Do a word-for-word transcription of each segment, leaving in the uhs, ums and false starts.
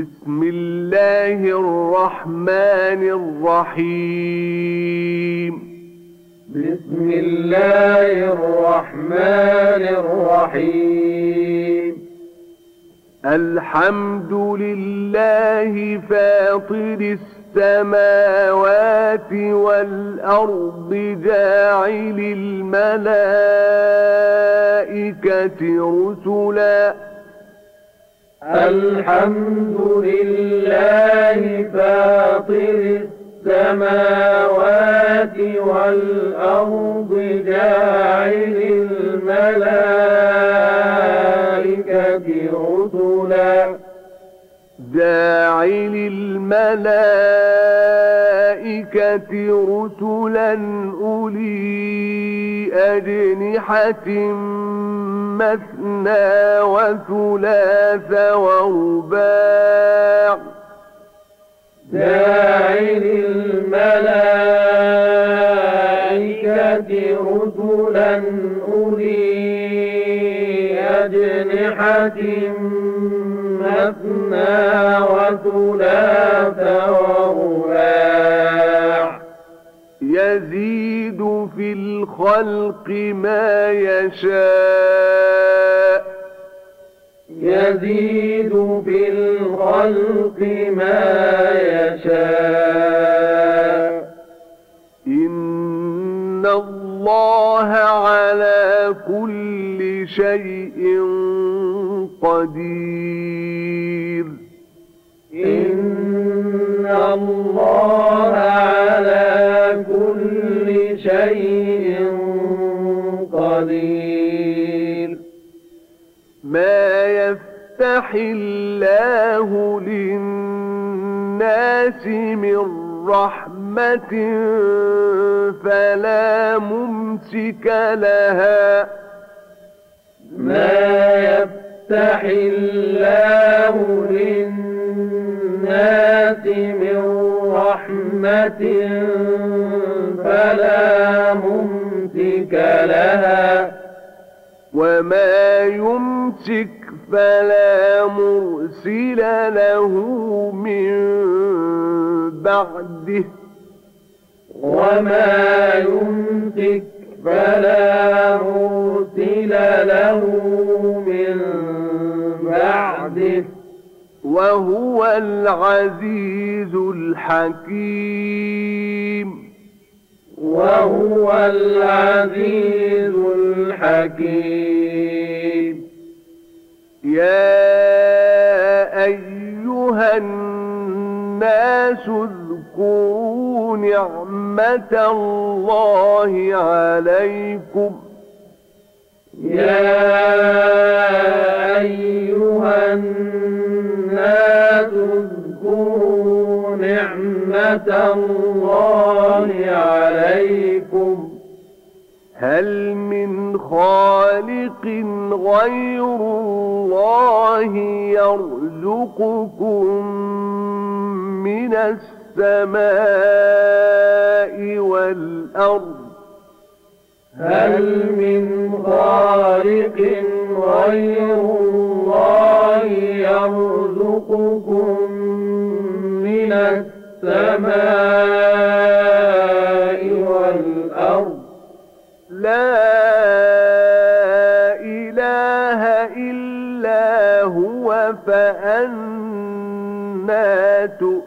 بسم الله الرحمن الرحيم. بسم الله الرحمن الرحيم. الحمد لله فاطر السماوات والأرض جاعل الملائكة رسلا. الحمد لله فاطر السماوات والأرض جاعل الملائكة رسلا. جاعل الملائكة رسلا أولي أجنحة مثنى وثلاث ورباع. جاعل الملائكة رسلا أولي أجنحة مثنى وثلاث ورباع. يزيد في الخلق ما يشاء. يزيد في الخلق ما يشاء. إن الله على كل شيء قدير. إن الله على كل شيء قدير. ما يفتح الله للناس من رحمة فلا ممسك لها. ما يفتح الله للناس من رحمة فلا ممسك لها. وما يمسك فلا مرسل له من بعده. وما يمسك فلا مرسل له من بعده. وهو العزيز الحكيم. وهو العزيز الحكيم. يا أيها الناس اذكروا نعمة الله عليكم. يا أيها الناس اذكروا نعمة الله عليكم. هل من خالق غير الله يرزقكم من السماء والأرض؟ هل من خالق غير الله يرزقكم من السماء والأرض؟ لا إله إلا هو فأنى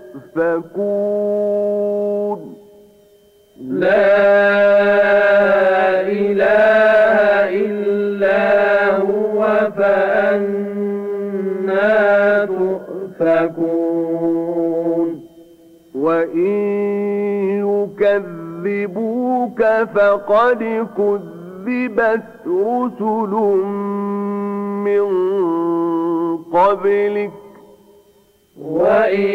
تؤفكون. لا إله إلا هو فأنى تؤفكون. وإن يكذبوك فقد كذبت رسل من قبلك. وإن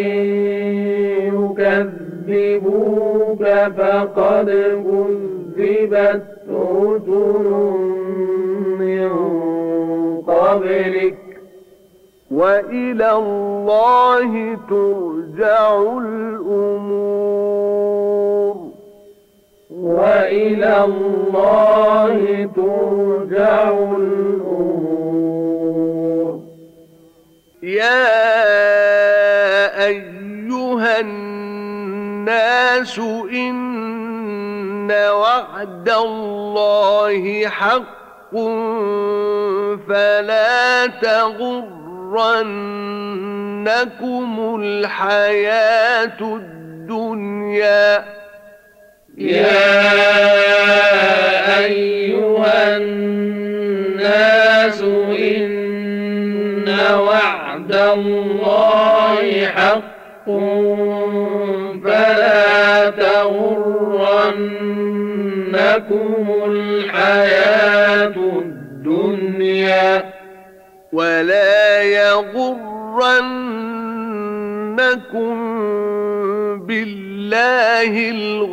يكذبوك فقد كذبت رسل من قبلك. وإلى الله ترجع الأمور. وإلى الله ترجع الأمور. يا أيها الناس إن وعد الله حق فلا تغرنكم الحياة الدنيا يا أيها الناس إن وعد الله حق فلا تغرنكم الحياة الدنيا ولا يغرنكم بالله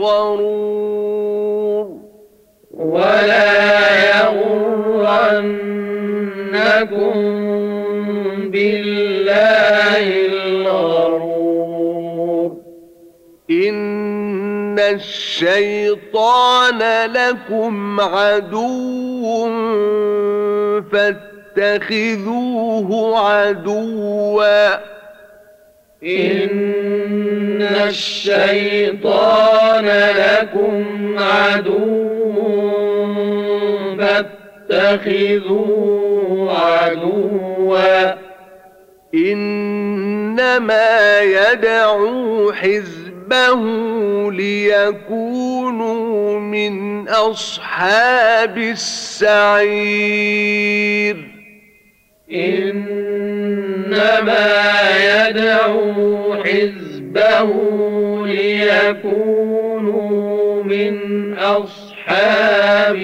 الغرور ولا يغرنكم بالله الغرور إن الشيطان لكم عدو فاتخذوه عدوا إن الشيطان لكم عدو فاتخذوه عدوا إنما يدعو حزبه ليكونوا من أصحاب السعير إنما يدعو حزبه ليكونوا من أصحاب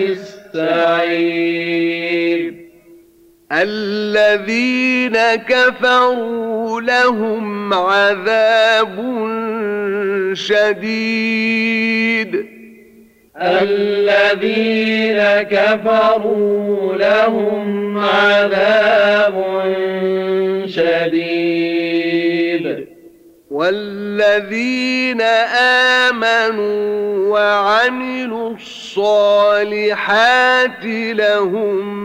السعير الذين كفروا لهم عذاب شديد الذين كفروا لهم عذاب شديد والذين آمنوا وعملوا الصالحات لهم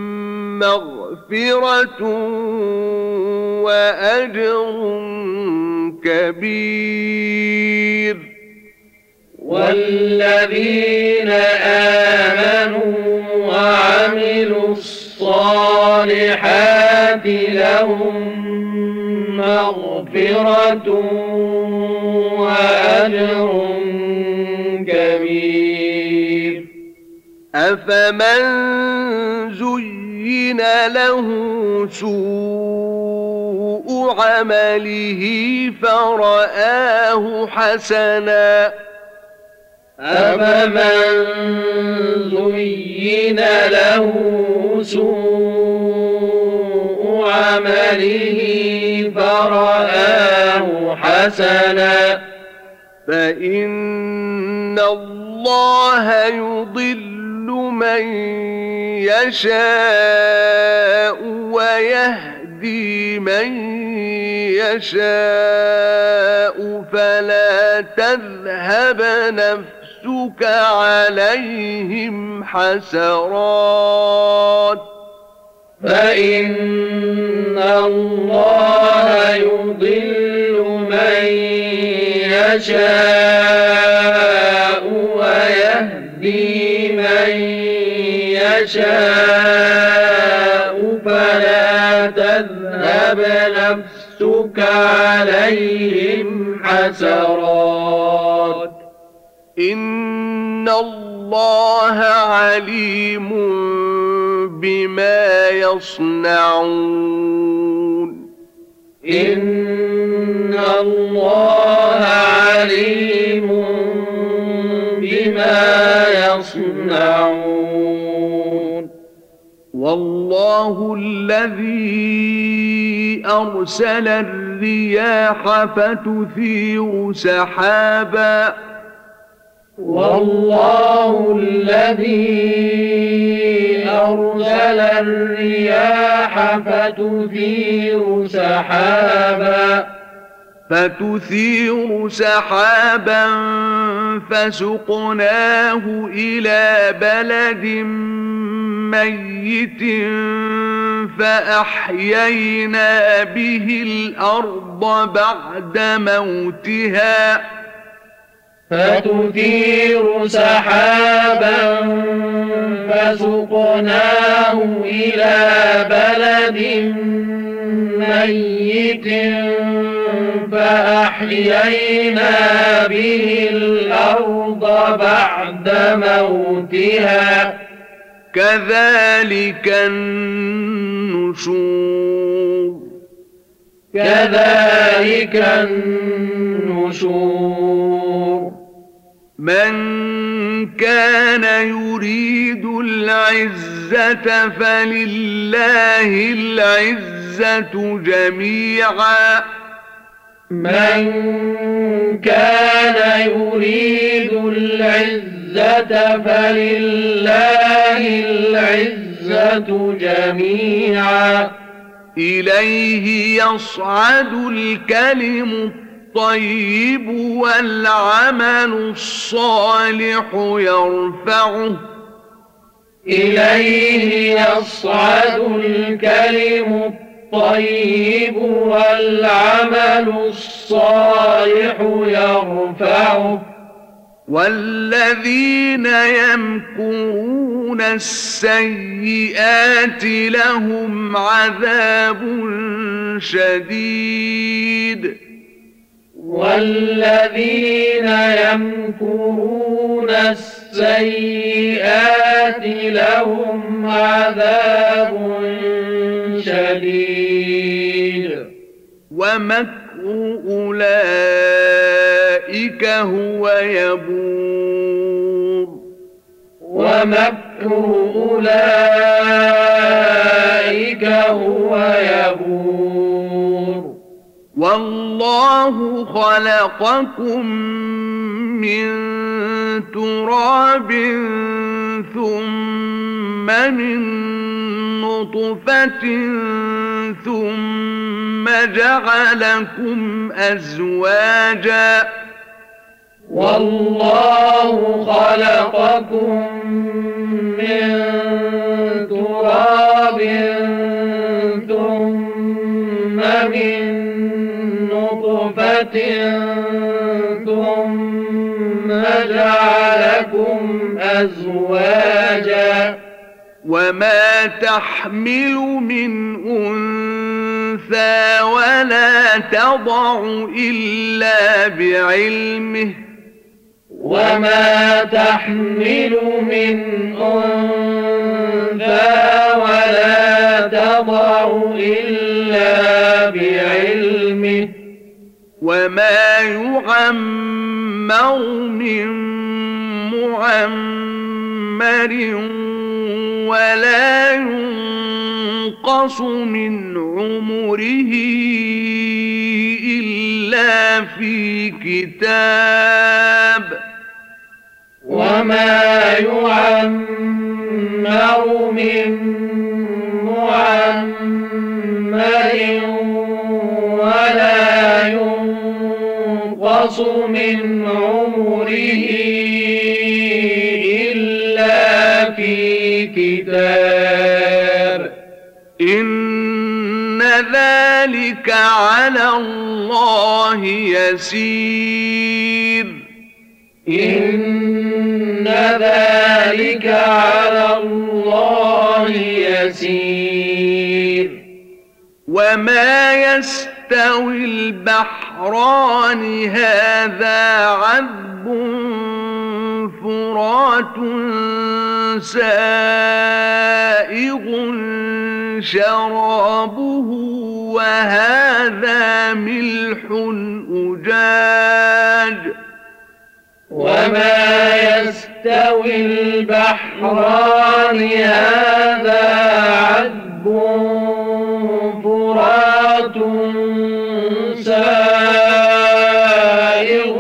مغفرة وأجر كبير والذين آمنوا وعملوا الصالحات لهم مغفرة وأجر كبير أفمن زين له سوء عمله فرآه حسنا أفمن زين له سوء عمله فرآه حسنا فإن الله يضل من يشاء ويهدي من يشاء فلا تذهب نفسك عليهم حسرات فإن الله يضل من يشاء ويهدي من يشاء فلا تذهب نفسك عليهم حسرات إن الله عليم بما يصنعون إن الله عليم بما يصنعون والله الذي أرسل الرياح فتثير سحابا والله الذي أرسل الرياح فتثير سحابا فتثير سحابا فسقناه إلى بلد ميت فأحيينا به الأرض بعد موتها فتثير سحابا فسقناه إلى بلد ميت فأحيينا به الأرض بعد موتها كذلك النشور كذلك النشور من كان يريد العزة فلله العزة جميعا من كان يريد العزة فلله العزة جميعا إليه يصعد الكلم الطيب والعمل الصالح يرفعه إليه يصعد الكلم الطيب والعمل الصالح يرفعه والذين يمكرون السيئات لهم عذاب شديد والذين يمكرون السيئات لهم عذاب شديد ومكر أولئك هو يبور ومكر أولئك هو يبور والله خلقكم من تراب ثم من نطفة ثم جعلكم أزواجا والله خلقكم من تراب ثم من نطفة ثم جعلكم أزواجا وما تحمل من أنثى ولا تضع إلا بعلمه وما تحمل من أنثى ولا تضع إلا بعلمه وما يعمر من معمر ولا ينقص من عمره إلا في كتاب وما يعمر من معمر ولا ينقص من عمره إلا في كتاب إن ذلك على الله يسير إن ذلك على الله يسير وما يستوي البحران هذا عذب فرات سائغ شرابه وهذا ملح أجاج وما يستوي البحران هذا عذب فرات سائغ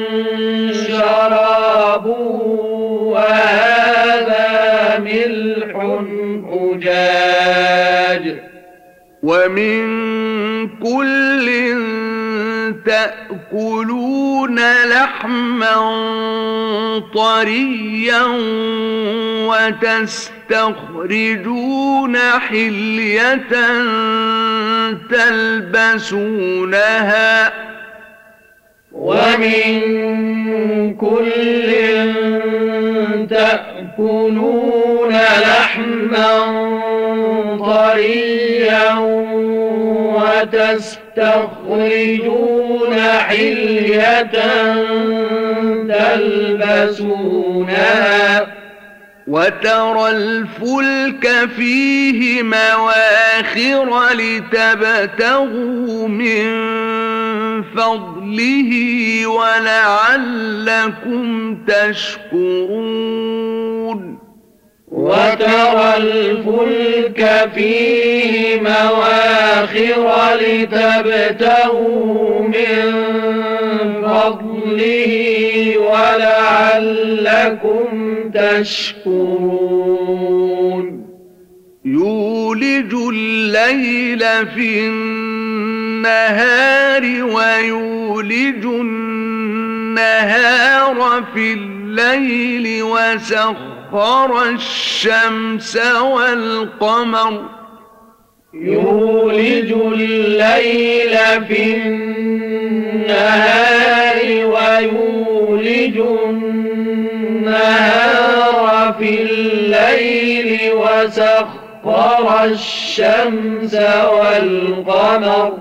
شرابه وهذا ملح أجاج ومن كل تأكلون لحما طريا وتستخرجون حلية تلبسونها ومن كل تأكلون لحما طريا وتستخرجون حلية تلبسونها وترى الفلك فيه مواخر لتبتغوا من فضله ولعلكم تشكرون وترى الفلك فيه مواخر لتبتغوا من فضله ولعلكم تشكرون يولج الليل في النهار ويولج النهار في الليل وسخر الشمس والقمر يولج الليل في النهار ويولج النهار في الليل وسخر الشمس والقمر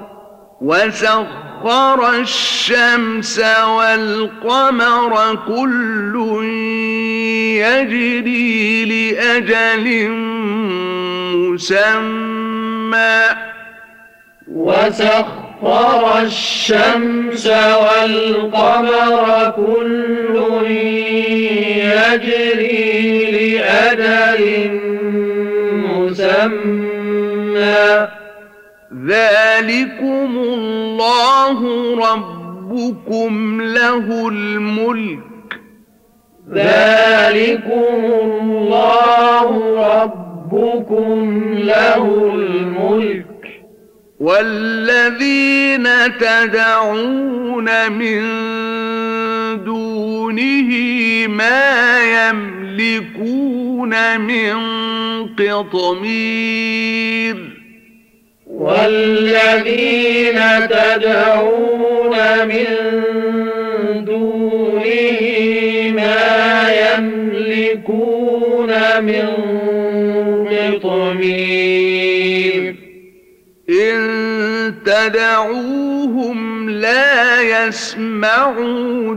وسخر الشمس والقمر كل يجري لأجل مسمى وسخر الشمس والقمر كل يجري لأجل مسمى ذلكم الله ربكم له الملك ذلكم الله ربكم له الملك والذين تدعون من دونه ما يملكون من قطمير والذين تدعون من دونه ما يملكون من قطمير إن تدعوهم لا يسمعوا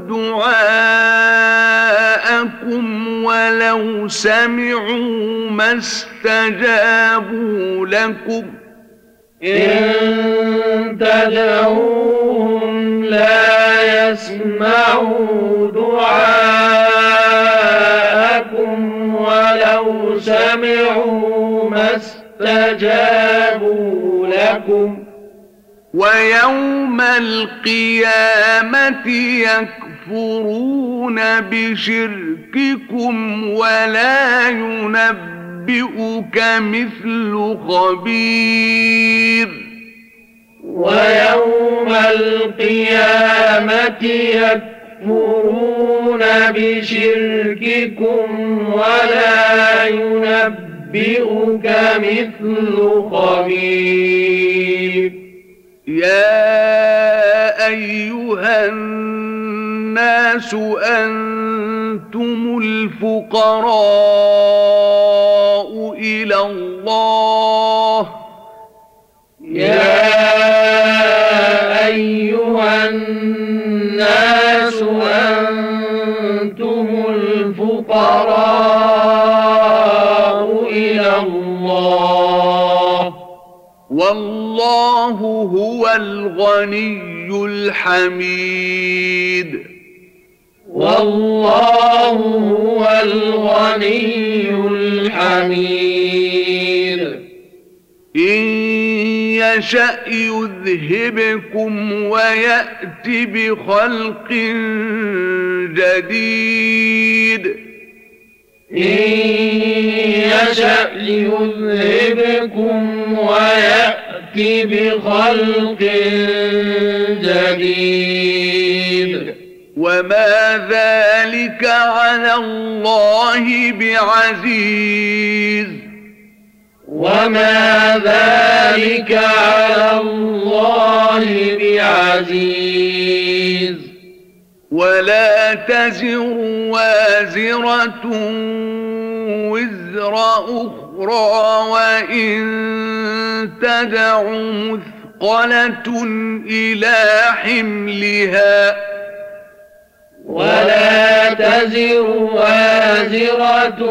دعاءكم ولو سمعوا ما استجابوا لكم إن تدعوهم لا يسمعوا دعاءكم ولو سمعوا ما استجابوا لكم ويوم القيامة يكفرون بشرككم ولا ينبئون ينبئك مثل خبير ويوم القيامة يكفرون بشرككم ولا ينبئك مثل خبير يا أيها الناس أنتم الفقراء إلى الله يا أيها الناس أنتم الفقراء إلى الله والله هو الغني الحميد والله هو الغني الحميد إن يشأ يذهبكم ويأت بخلق جديد إن يشأ يذهبكم ويأت بخلق جديد وما ذلك على الله بعزيز وما ذلك على الله بعزيز ولا تزر وازرة وزر أخرى وإن تدع مثقلة إلى حملها ولا تزر وازرة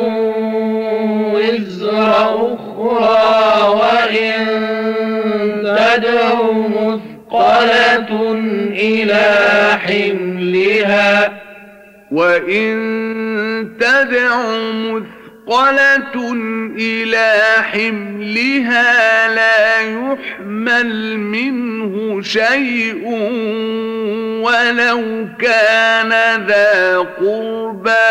وزر أخرى وإن تدع مثقلة إلى حملها وإن تدع مثقلة إلى حملها لا يحمل منه شيء ولو كان ذا قربى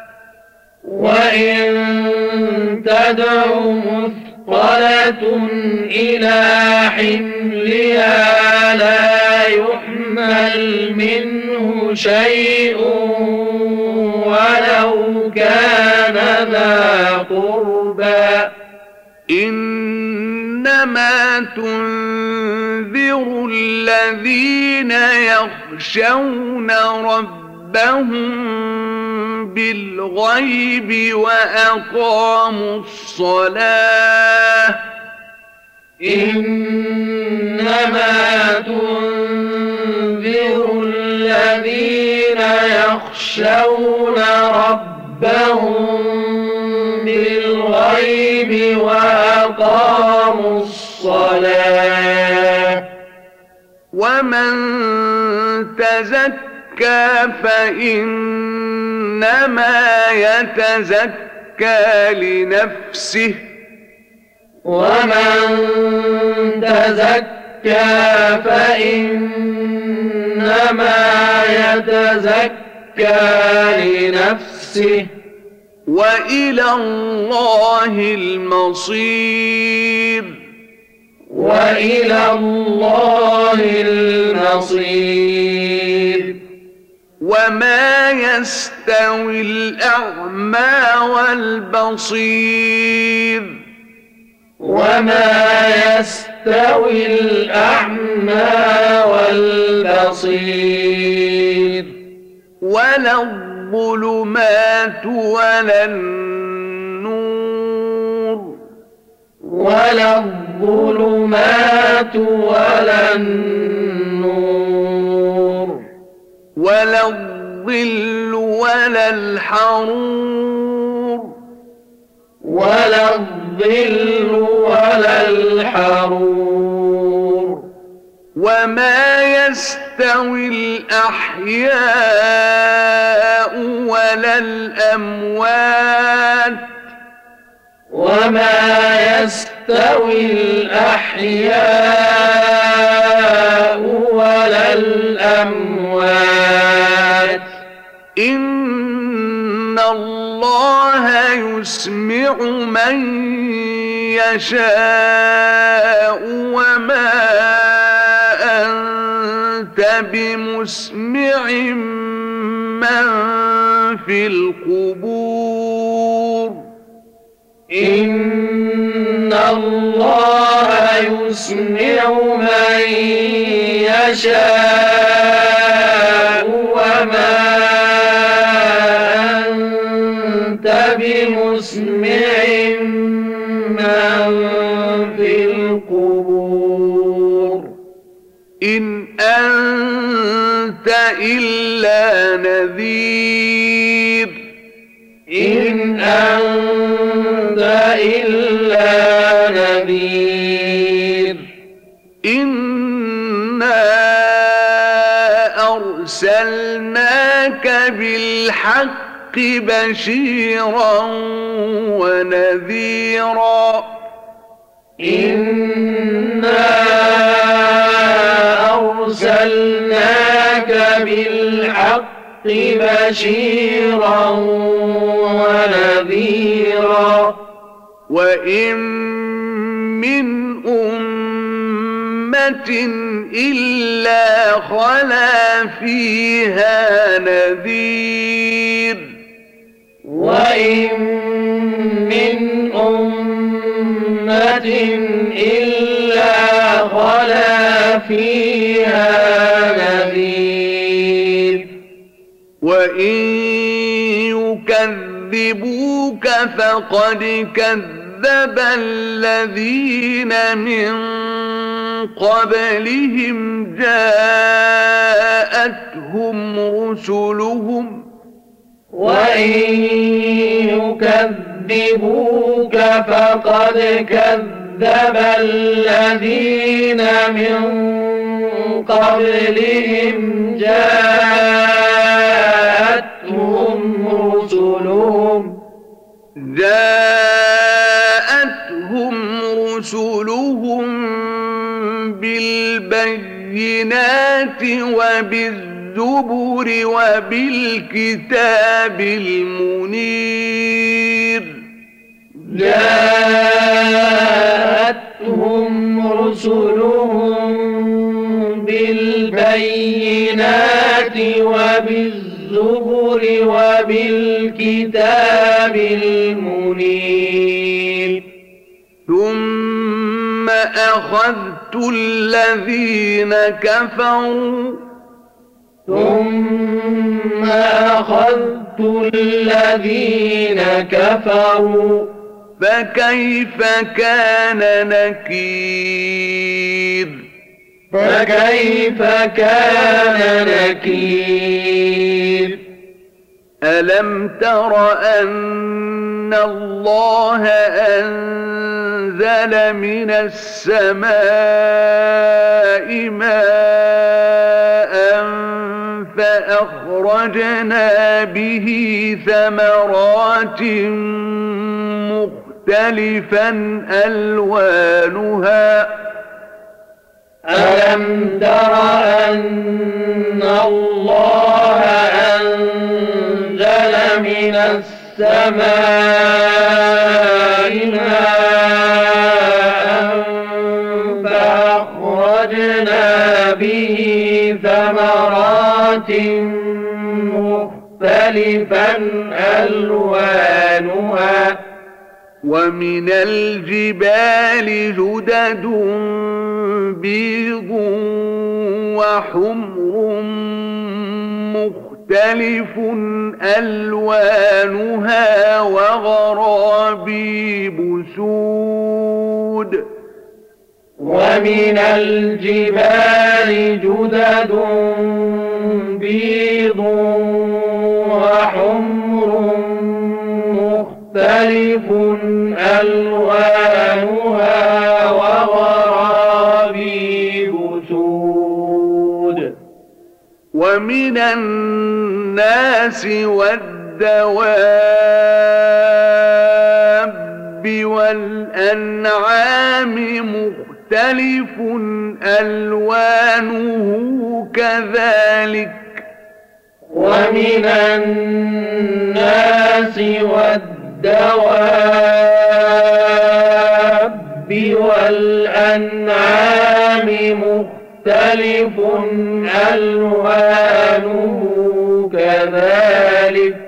وإن تدع مثقلة إلى حملها لا يحمل منه شيء ولو كان ذا قربى إنما تنذر الذين يخشون ربهم بالغيب وأقاموا الصلاة إنما تنذر الذين يخشون ربهم بالغيب وأقاموا الصلاة ومن تزكى فإنما يتزكى لنفسه ومن تزكى فإنما يتزكى لنفسه وإلى الله المصير وإلى الله المصير وما يستوي الأعمى والبصير وما يستوي الأعمى والبصير ولا الظلمات ولا النور ولا الظلمات ولا النور ولا الظل ولا الحرور ولا الظل ولا الحرور وما يستوي الأحياء ولا الأموات وما يستوي الأحياء ولا الأموات إن الله يسمع من يشاء وما أنت بمسمع من في القبور إن الله يسمع من يشاء وما أنت بمسمع من في القبور إن أنت إلا نذير إن أنت إلا نذير إنا أرسلناك بالحق بشيرا ونذيرا إنا أرسلناك بالحق بشيرا ونذيرا وإن من أمة أمة إلا خلا فيها نذير وإن من أمة إلا خلا فيها نذير وإن يكذبوك فقد كذب الذين من قبلهم جاءتهم رسلهم وإن يكذبوك فقد كذب الذين من قبلهم جاءتهم رسلهم جاءتهم رسلهم بالبينات وبالزبر وبالكتاب المنير جاءتهم رسلهم بالبينات وبالزبر وبالكتاب المنير ثم أخذت الذين كفروا ثم أخذت الذين كفروا فكيف كان نكير فكيف كان نكير ألم تر أن الله أنزل من السماء ماء فأخرجنا به ثمرات مختلفا ألوانها ألم تر أن الله أنزل من السماء ماء فأخرجنا به ثمرات مختلفا ألوانها ومن الجبال جدد بيض وحمر مختلف ألوانها وغرابيب سود ومن الجبال جدد بيض وحمر مختلف ألوانها وغرابيب سود ومن الناس والدواب والأنعام مختلف ألوانه كذلك ومن الناس والدواب والأنعام مختلف ألوانه كذلك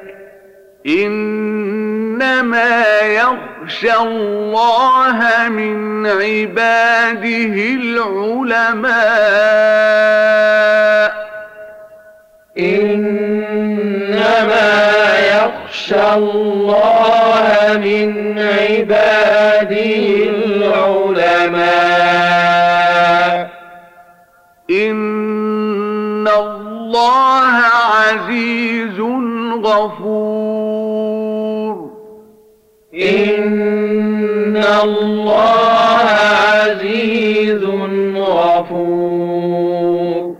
إنما يخشى الله من عباده العلماء إنما يخشى الله من عباده العلماء إن الله عزيز غفور إن الله عزيز غفور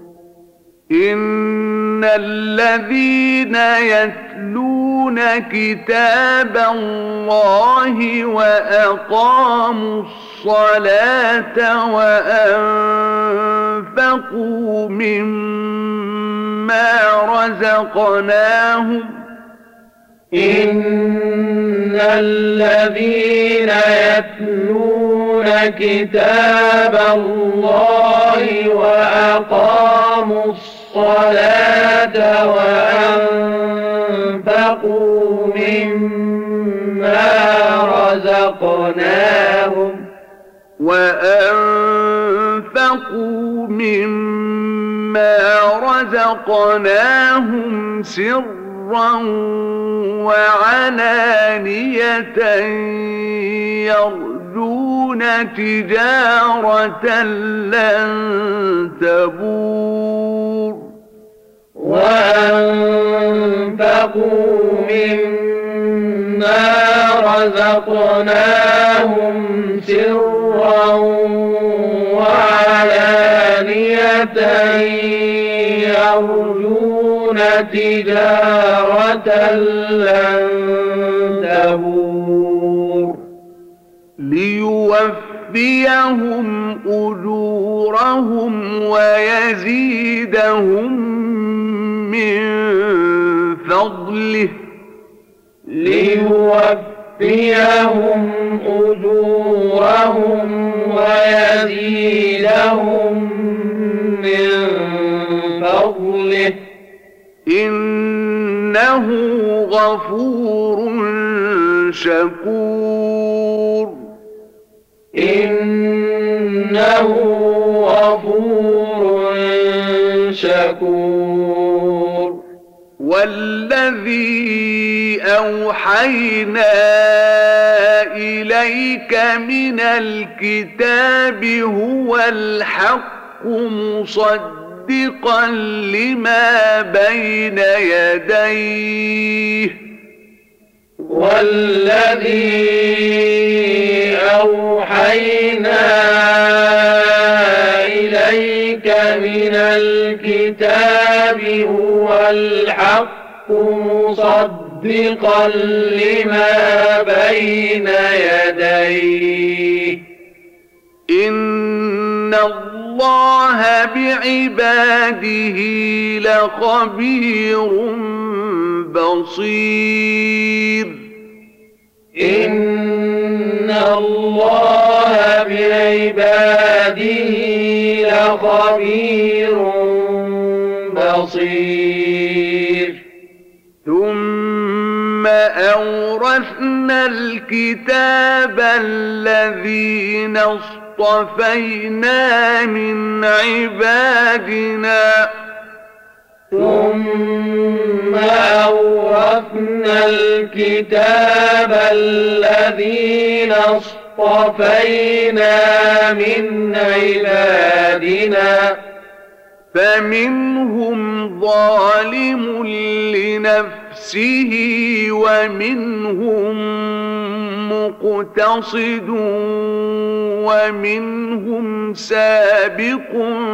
إن الذين يتلون كتاب الله وأقاموا الصلاة وأنفقوا مما رزقناهم إن الذين يتلون كتاب الله وأقاموا الصلاة وأنفقوا مما رزقناهم وأنفقوا مما رزقناهم سرا وعلانية يرجون تجارة لن تبور وأنفقوا مما رزقناهم سرا وعلانية يرجون تجارة لن تبور ليوفيهم أجورهم ويزيدهم من فضله ليوفيهم أجورهم ويزيدهم من فضله إنه غفور شكور إنه غفور شكور والذي أوحينا إليك من الكتاب هو الحق مصدقا لما بين يديه والذي أوحينا إليك من الكتاب هو الحق مصدقا لما بين يديه إن الله بعباده لخبير بصير إن الله بعباده لخبير بصير ثم أورثنا الكتاب الذين اصطفينا من عبادنا ثم أورثنا الكتاب الذين اصطفينا من عبادنا فمنهم ظالم لنفسه ومنهم مقتصد ومنهم سابق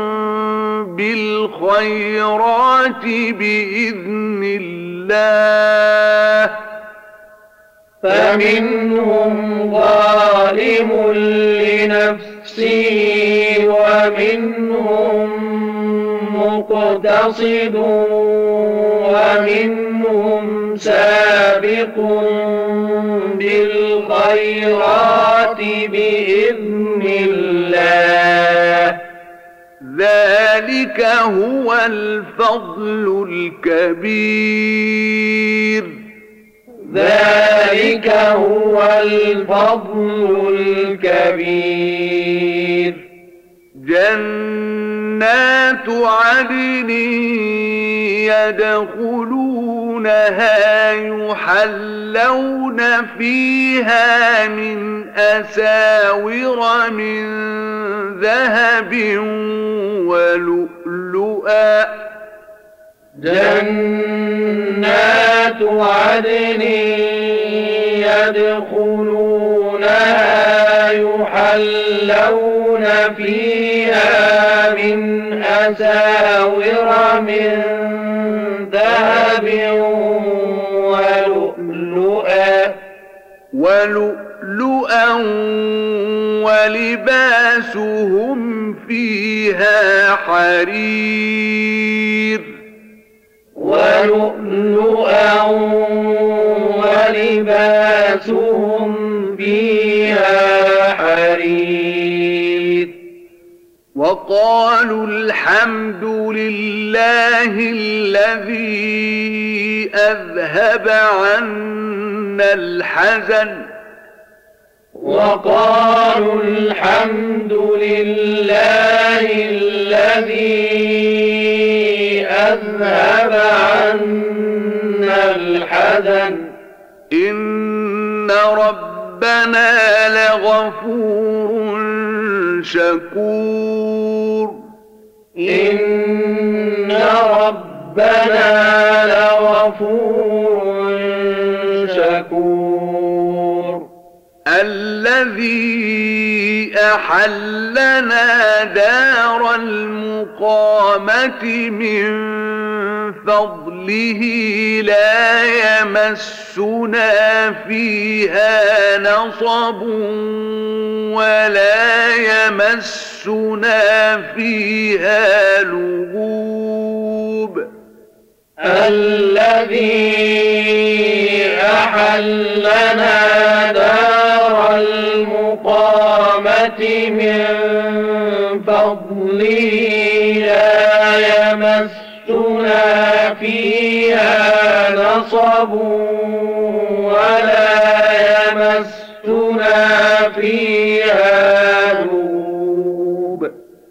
بالخيرات بإذن الله فمنهم ظالم لنفسه ومنهم مقتصد ومنهم سابق بالخيرات بإذن الله ذلك هو الفضل الكبير ذلك هو الفضل الكبير جنات عدن يدخلونها يحلون فيها من أساور من ذهب ولؤلؤا جنات عدن يدخلونها يحلون فيها من أساور من ذهب ولؤلؤا ولؤلؤا ولباسهم فيها حرير ولؤلؤا ولباسهم فيها حرير لله الذي أذهب عنا الحزن وقالوا الحمد لله الذي أذهب عنا الحزن إن ربنا لغفور شكور إن ربنا لغفور شكور الذي أحلنا دار المقامة من فضله لا يمسنا فيها نصب ولا يمسنا فيها لغوب الذي أحلنا دار المقامة من فضله لا يمسنا فيها نصب ولا يمسنا فيها لغوب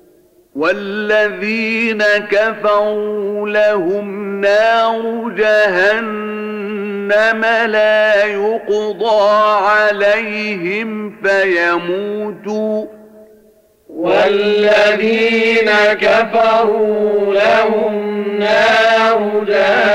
والذين كفروا لهم نار جهنم لا يقضى عليهم فيموتوا والذين كفروا لهم نار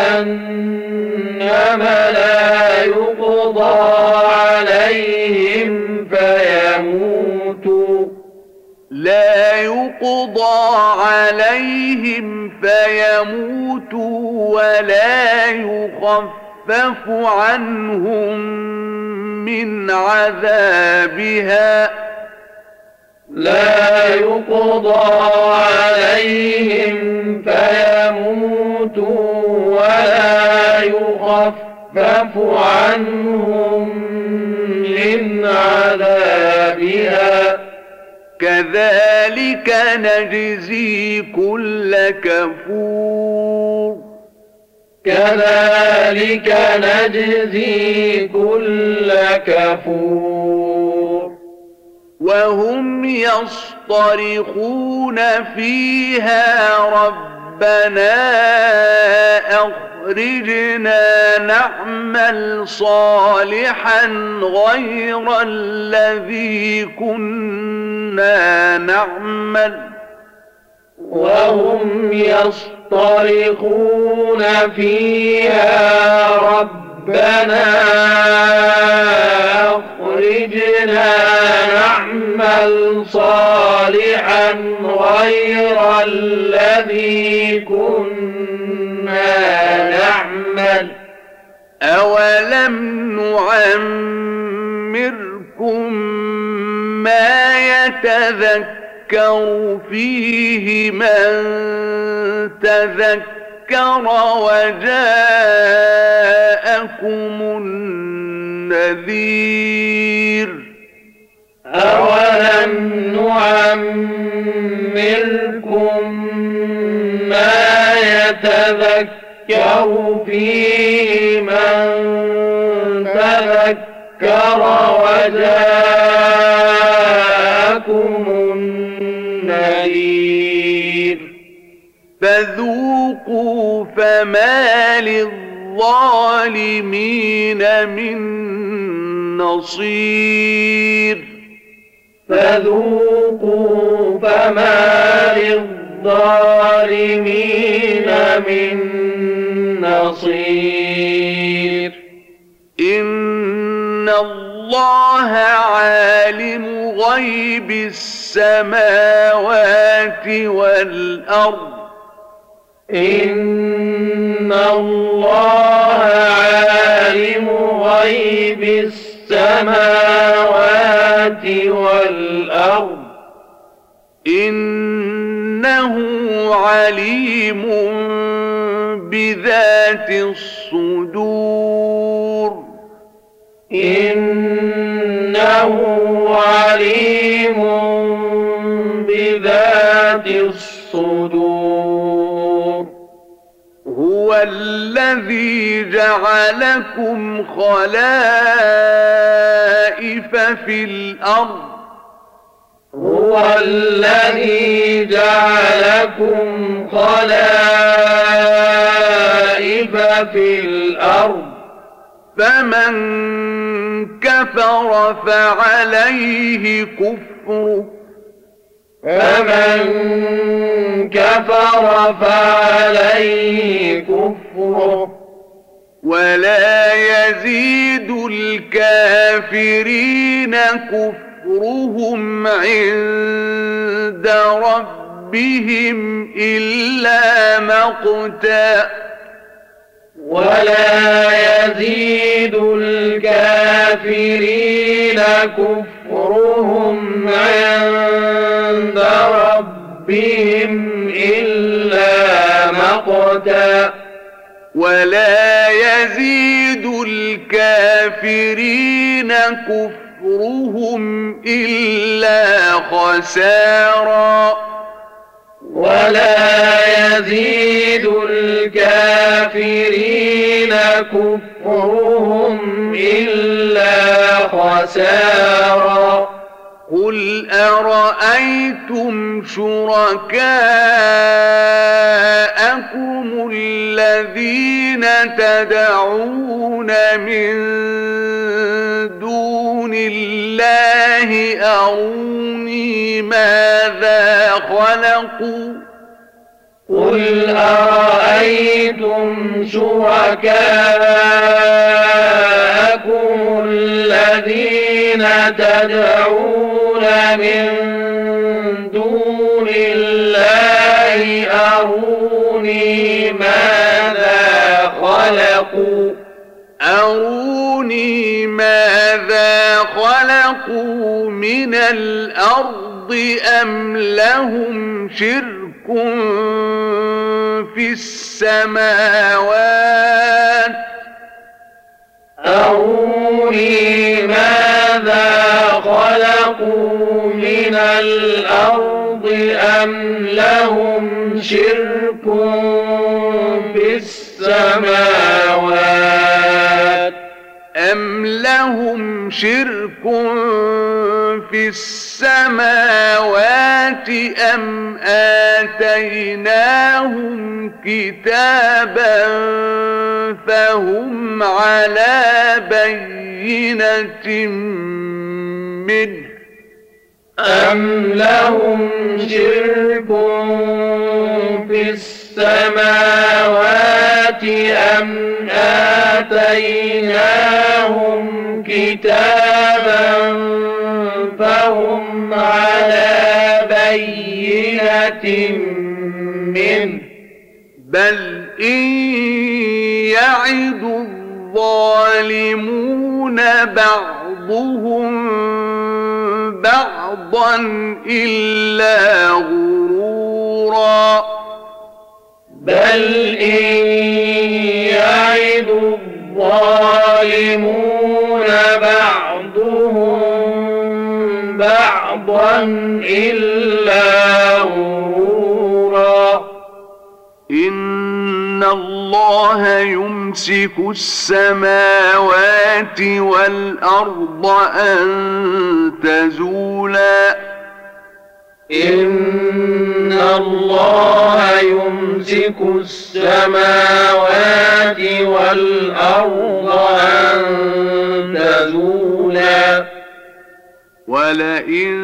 جهنم لا يقضى عليهم فيموتوا لا يقضى عليهم فيموتوا ولا يخفف عنهم من عذابها لا يقضى عليهم فيموتوا ولا يخفف عنهم من عذابها كذلك نجزي كل كفور كذلك نجزي كل كفور وهم يصطرخون فيها ربنا أخرجنا نعمل صالحا غير الذي كنا نعمل وهم يصطرخون فيها ربنا أخرجنا نعمل صالحا غير الذي كنا نعمل أولم نعمركم ما يتذكر فيه من تذكر وجاءكم النذير أولم نعمركم ما يتذكر فيه من تذكر وجاءكم النذير فذوقوا فما للظالمين من نصير فذوقوا فما للظالمين من نصير إن الله عالم غيب السماوات والأرض إن الله عالم غيب السماوات والأرض إنه عليم بذات الصدور إنه عليم بذات الصدور هو الذي جعلكم خلائف في الأرض هو الذي جعلكم خلائف في الأرض فمن كفر فعليه كفره فمن كفر فعليه كفره ولا يزيد الكافرين كفرهم عند ربهم إلا مقتا ولا يزيد الكافرين كفرهم عند ربهم إلا مقتا ولا يزيد الكافرين كفرهم إلا خسارا ولا يزيد الكافرين كفرهم إلا خسارا قل أرأيتم شركاءكم الذين تدعون من دون الله أروني ماذا خلقوا قل أرأيتم شركاءكم الذين تدعون من دون الله أروني ماذا خلقوا أروني ماذا خلقوا من الأرض أم لهم شرك في السماوات أروني ماذا خلقوا من الأرض أم لهم شرك في السماوات أم لهم شرك في السماوات أم آتيناهم كتابا فهم على بينة منه أم لهم شرك في السماوات أم آتيناهم كتابا فهم على بينة منه بل إن يعد الظالمون بعضهم بعضا إلا غرورا بل إن يعد الظالمون بعضهم بعضا إلا غرورا إن الله يمسك السماوات والأرض أن تزولا إن الله يمسك السماوات والأرض أن تزولا ولئن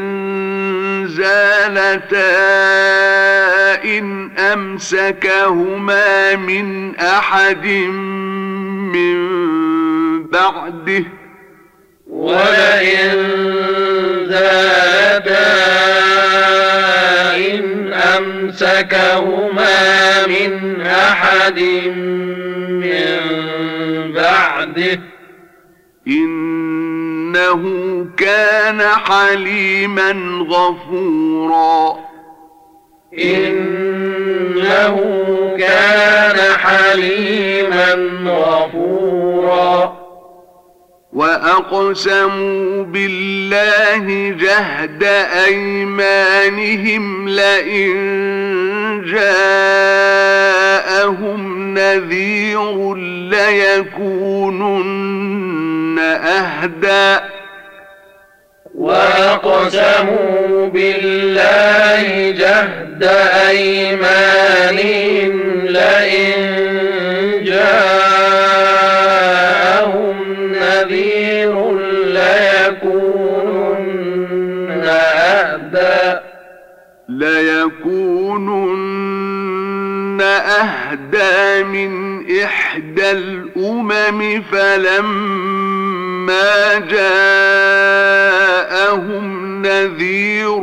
زالتا إن أمسكهما من أحد من بعده ولئن زالتا إن أمسكهما من أحد من بعده إنه كان حليما غفورا إنه كان حليما غفورا وأقسموا بالله جهد أيمانهم لئن جاءهم نذير ليكونن أهدى وأقسموا بالله جهد أيمانهم لئن جاءهم نذير ليكونن أهدى ليكونن أهدى من إحدى الأمم فلما جاءهم نذير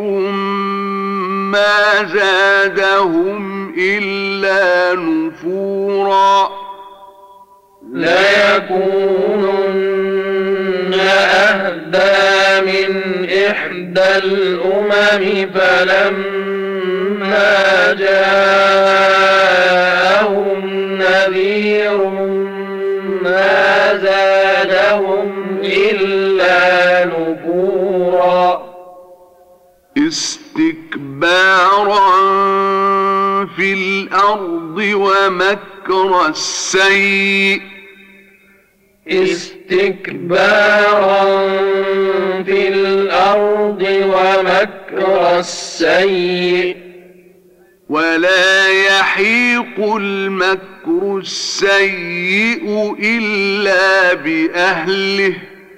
ما زادهم إلا نفورا ليكونن أهدى من إحدى الأمم فلما جاءهم نذير ما زادهم إلا نفورا استكبارا في الأرض ومكر السيء استكبارا في الأرض ومكر السيء ولا يحيق المكر السيء إلا بأهله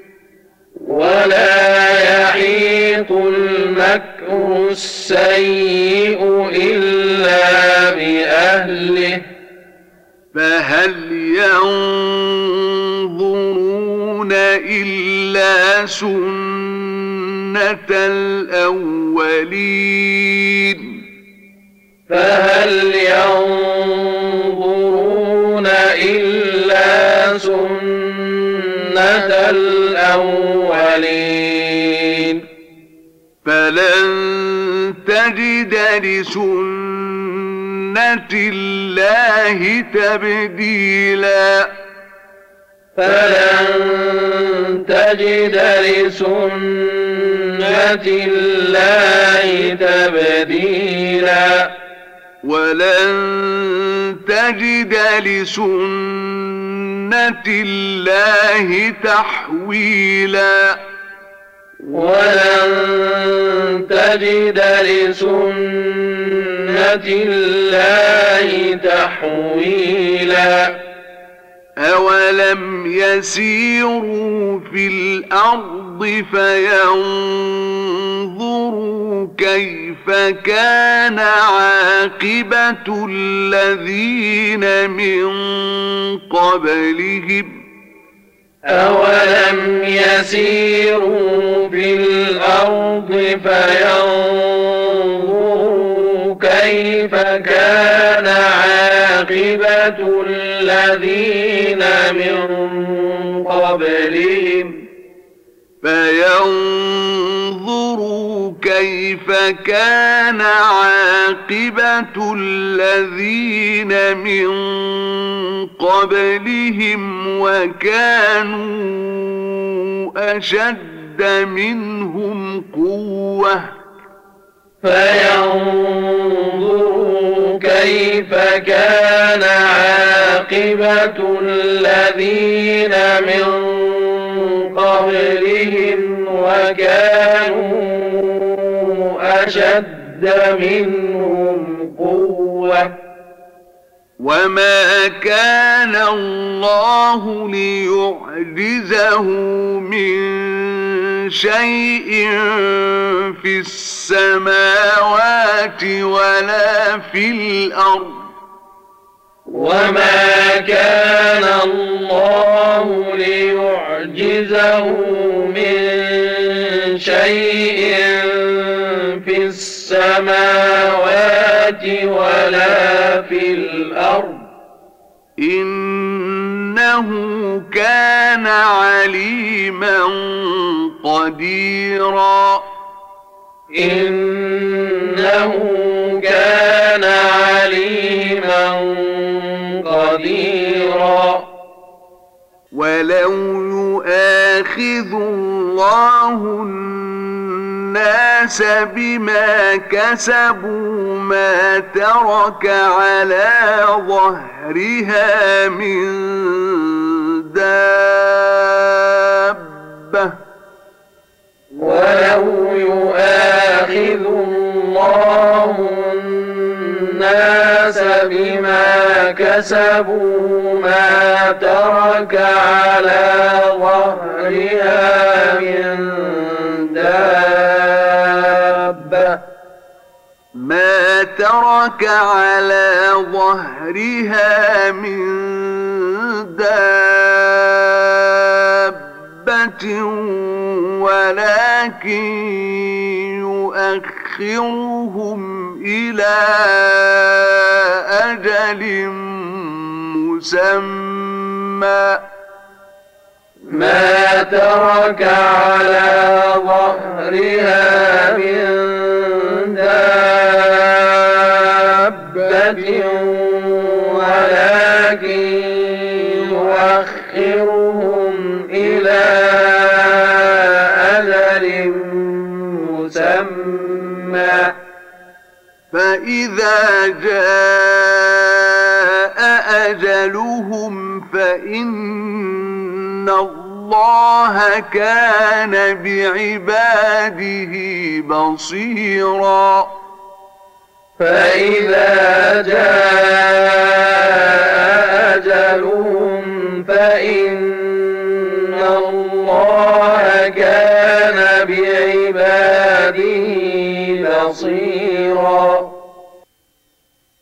ولا يحيق المكر السيء إلا بأهله فهل ينظرون إلا سنة الأولين فهل ينظرون إلا سنة الأولين فلن تجد لسنة الله تبديلا فلن تجد لسنة الله تبديلا ولن تجد لسنة الله تحويلا ولن تجد لسنة الله تحويلا أولم يسيروا في الأرض فينظروا كيف كان عاقبة الذين من قبلهم أولم يسيروا في الأرض فينظروا كيف كان عاقبة الذين من قبلهم فينظروا كيف كان عاقبة الذين من قبلهم وكانوا أشد منهم قوة فينظروا كيف كان عاقبة الذين من قبلهم وكانوا أشد منهم قوة وما كان الله ليعجزه من شيء في السماوات ولا في الأرض وما كان الله ليعجزه من شيء في السماوات ولا في الأرض إنه كان عليما قديرا إنه كان عليما قديرا ولو يؤاخذ الله الناس الناس بما كسبوا ما ترك على ظهرها من دابة ولو يؤاخذ الله الناس بما كسبوا ما ترك على ظهرها من دابة ما ترك على ظهرها من دابة ولكن يؤخرهم إلى أجل مسمى ما ترك على ظهرها من دابة ولكن يؤخرهم إلى أجل مسمى فإذا جاء أجلهم فإن الله كان بعباده بصيرا فإذا جاء أجلهم فإن الله كان بعباده بصيرا